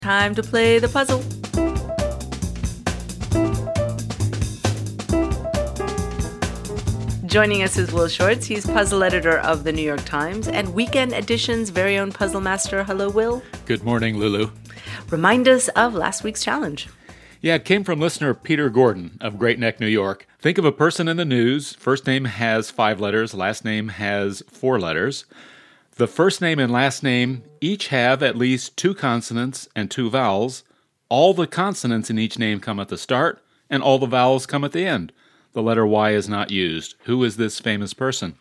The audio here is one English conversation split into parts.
Time to play the puzzle. Joining us is Will Shortz. He's puzzle editor of the New York Times and Weekend Edition's very own puzzle master. Hello, Will. Good morning, Lulu. Remind us of last week's challenge. Yeah, it came from listener Peter Gordon of Great Neck, New York. Think of a person in the news. First name has 5 letters. Last name has 4 letters. The first name and last name each have at least 2 consonants and 2 vowels. All the consonants in each name come at the start, and all the vowels come at the end. The letter Y is not used. Who is this famous person?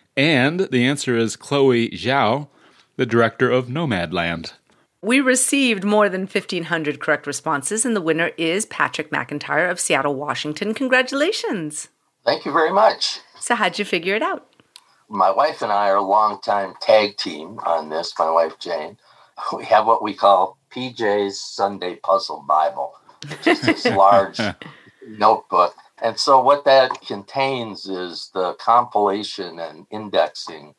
And the answer is Chloe Zhao, the director of Nomadland. We received more than 1,500 correct responses, and the winner is Patrick McIntyre of Seattle, Washington. Congratulations. Thank you very much. So how'd you figure it out? My wife and I are a longtime tag team on this, my wife Jane. We have what we call PJ's Sunday Puzzle Bible, just this large notebook. And so what that contains is the compilation and indexing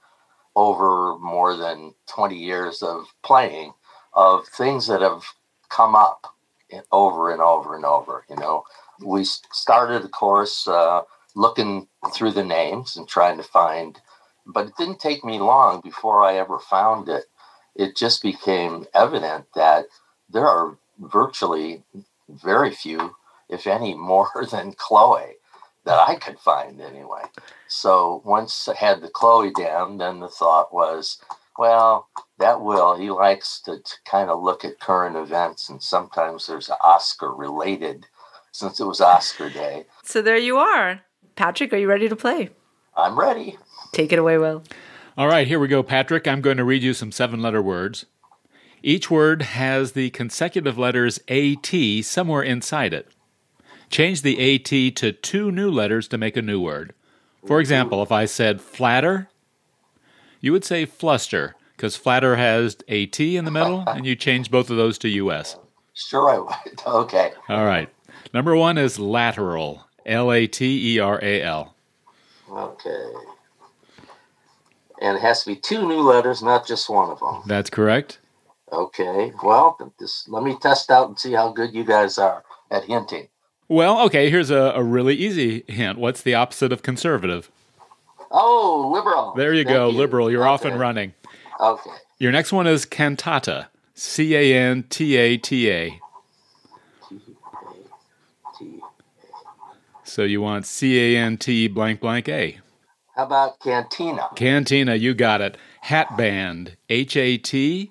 over more than 20 years of playing of things that have come up over and over and over. You know, we started, of course, looking through the names and trying to find, but it didn't take me long before I ever found it. It just became evident that there are virtually very few, if any, more than Chloe that I could find anyway. So once I had the Chloe down, then the thought was, well, that Will, he likes to kind of look at current events, and sometimes there's Oscar related, since it was Oscar Day. So there you are. Patrick, are you ready to play? I'm ready. Take it away, Will. All right, here we go, Patrick. I'm going to read you some 7-letter words. Each word has the consecutive letters AT somewhere inside it. Change the AT to 2 new letters to make a new word. For example, if I said flatter, you would say fluster, because flatter has AT in the middle, and you change both of those to US. Sure I would. Okay. All right. Number 1 is lateral, Lateral. Okay. And it has to be 2 new letters, not just one of them. That's correct. Okay. Well, let me test out and see how good you guys are at hinting. Well, okay, here's a really easy hint. What's the opposite of conservative? Oh, liberal. There you go, liberal. You're okay. off and running. Okay. Your next one is cantata, Cantata. T-A-T-A. So you want CANT blank blank A. How about cantina? Cantina, you got it. Hatband, HATBAND.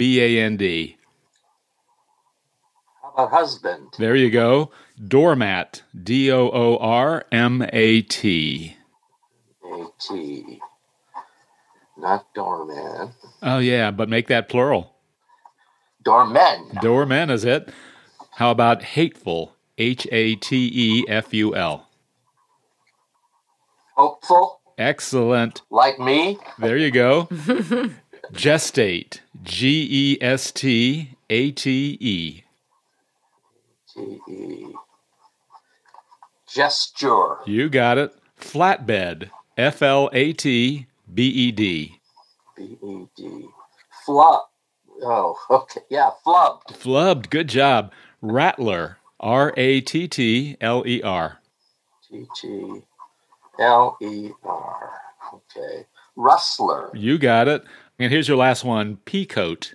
How about husband? There you go. Doormat, DOORMAT. A-T. Not doorman. Oh, yeah, but make that plural. Doormen. Doormen is it. How about hateful, HATEFUL? Hopeful. Excellent. Like me. There you go. Gestate, GESTATE. G-E. Gesture. You got it. Flatbed, FLATBED. B-E-D. Flub. Oh, okay. Yeah, flubbed. Flubbed, good job. Rattler, RATTLER. T-T-L-E-R. Okay. Rustler. You got it. And here's your last one, peacoat,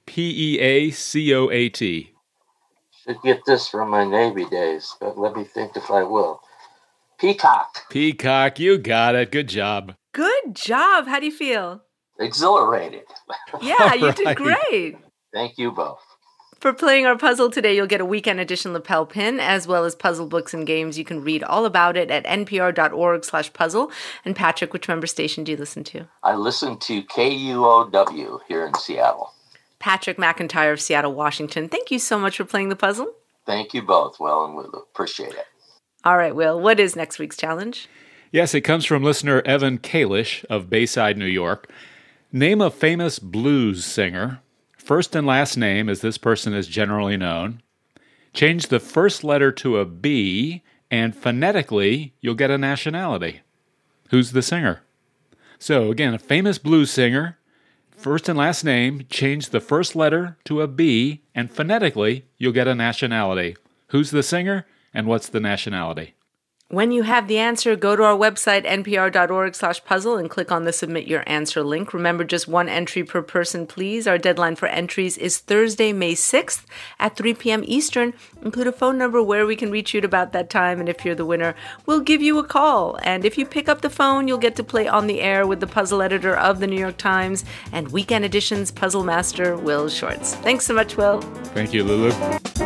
PEACOAT. Should get this from my Navy days, but let me think if I will. Peacock. Peacock, you got it. Good job. Good job. How do you feel? Exhilarated. Yeah, you All did right. great. Thank you both. For playing our puzzle today, you'll get a weekend edition lapel pin, as well as puzzle books and games. You can read all about it at npr.org/puzzle. And Patrick, which member station do you listen to? I listen to KUOW here in Seattle. Patrick McIntyre of Seattle, Washington. Thank you so much for playing the puzzle. Thank you both, Will and Will. Appreciate it. All right, Will, what is next week's challenge? Yes, it comes from listener Evan Kalish of Bayside, New York. Name a famous blues singer. First and last name, as this person is generally known. Change the first letter to a B, and phonetically, you'll get a nationality. Who's the singer? So, again, a famous blues singer. First and last name, change the first letter to a B, and phonetically, you'll get a nationality. Who's the singer, and what's the nationality? When you have the answer, go to our website, npr.org/puzzle, and click on the Submit Your Answer link. Remember, just one entry per person, please. Our deadline for entries is Thursday, May 6th at 3 p.m. Eastern. Include a phone number where we can reach you at about that time, and if you're the winner, we'll give you a call. And if you pick up the phone, you'll get to play on the air with the puzzle editor of the New York Times and Weekend Edition's puzzle master, Will Shortz. Thanks so much, Will. Thank you, Lulu.